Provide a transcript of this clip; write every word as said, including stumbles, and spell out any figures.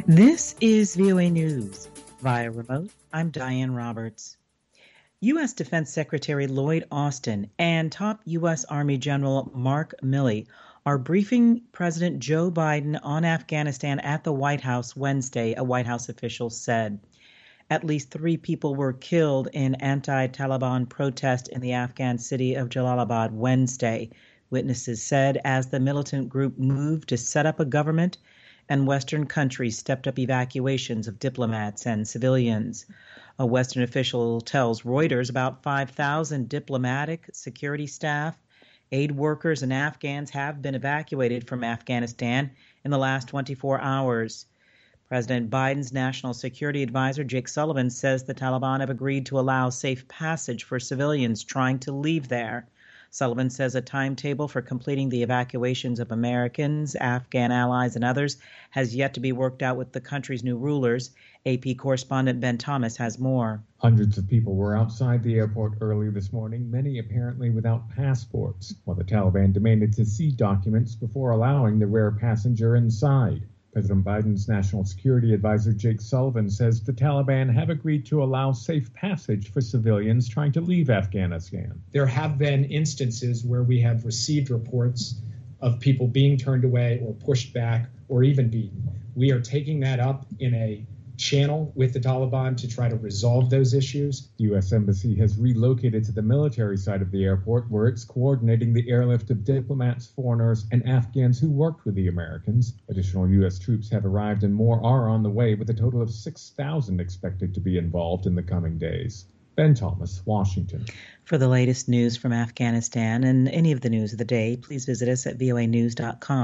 This is V O A News. Via remote, I'm Diane Roberts. U S. Defense Secretary Lloyd Austin and top U S. Army General Mark Milley are briefing President Joe Biden on Afghanistan at the White House Wednesday, a White House official said. At least three people were killed in anti-Taliban protest in the Afghan city of Jalalabad Wednesday, witnesses said, as the militant group moved to set up a government and Western countries stepped up evacuations of diplomats and civilians. A Western official tells Reuters about five thousand diplomatic, security staff, aid workers, and Afghans have been evacuated from Afghanistan in the last twenty-four hours. President Biden's National Security Advisor, Jake Sullivan, says the Taliban have agreed to allow safe passage for civilians trying to leave there. Sullivan says a timetable for completing the evacuations of Americans, Afghan allies, and others has yet to be worked out with the country's new rulers. A P correspondent Ben Thomas has more. Hundreds of people were outside the airport early this morning, many apparently without passports, while the Taliban demanded to see documents before allowing the rare passenger inside. President Biden's National Security Advisor Jake Sullivan says the Taliban have agreed to allow safe passage for civilians trying to leave Afghanistan. There have been instances where we have received reports of people being turned away or pushed back or even beaten. We are taking that up in a channel with the Taliban to try to resolve those issues. The U S. Embassy has relocated to the military side of the airport, where it's coordinating the airlift of diplomats, foreigners, and Afghans who worked with the Americans. Additional U S troops have arrived and more are on the way, with a total of six thousand expected to be involved in the coming days. Ben Thomas, Washington. For the latest news from Afghanistan and any of the news of the day, please visit us at voa news dot com.